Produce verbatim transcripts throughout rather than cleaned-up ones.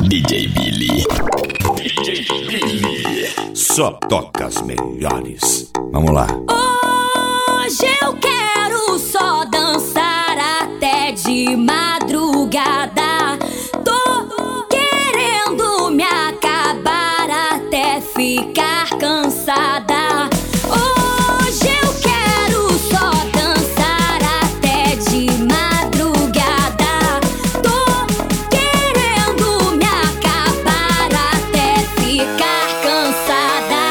D J Billy. D J Billy. Só toca as melhores. Vamos lá. Hoje eu quero só dançar até de madrugada. Tô querendo me acabar até ficar cansada. Hoje eu quero só dançar até de madrugada. Tô querendo me acabar até ficar cansada.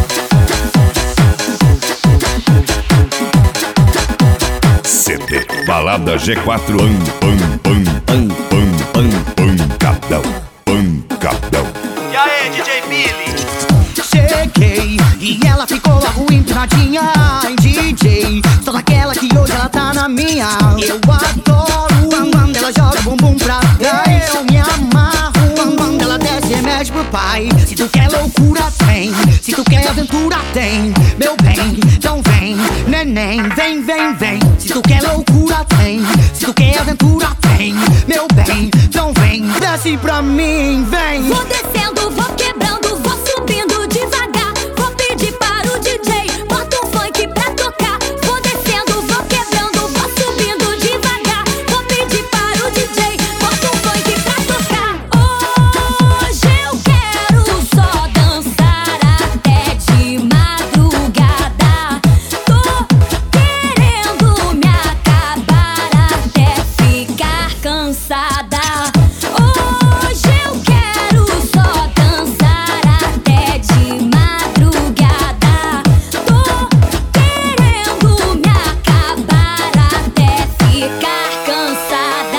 C D Balada G quatro. Pan, pan, pan, pan, pan, pan, pancadão, pancadão. E aí, D J Billy? Cheguei e ela ficou logo empinadinha em D J. Só naquela que hoje ela tá na minha. Eu adoro quando ela joga o bumbum pra trás. Eu me amarro quando ela desce e mexe pro pai. Se tu quer loucura tem, se tu quer aventura tem. Meu bem, então vem, neném, vem, vem, vem. Se tu quer loucura tem, se tu quer aventura tem. Meu bem, então vem, desce pra mim, vem. Vou descendo, vou quebrando, vou subindo devagar. Vou pedir para o D J, bota um funk pra tocar. Vou descendo, vou quebrando, vou subindo devagar. Vou pedir para o D J, bota um funk pra tocar. Hoje eu quero só dançar até de madrugada. Tô querendo me acabar até ficar cansada. Hoje eu quero só dançar até de madrugada. Tô querendo me acabar até ficar cansada.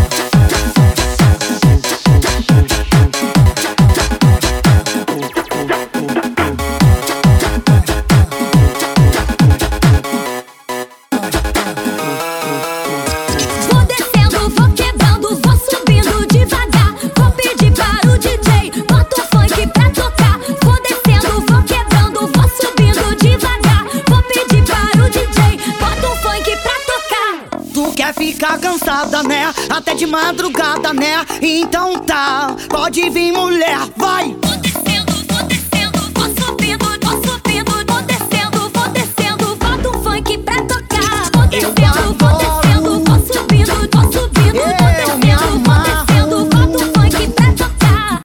Vou descendo, vou quebrando, vou subindo devagar. Vou pedir para o D J, bota um funk pra tocar. Vou descendo, vou quebrando, vou subindo devagar. Vou pedir para o D J, bota um funk pra tocar. Tu quer ficar cansada, né? Até de madrugada, né? Então tá, pode vir mulher, vai!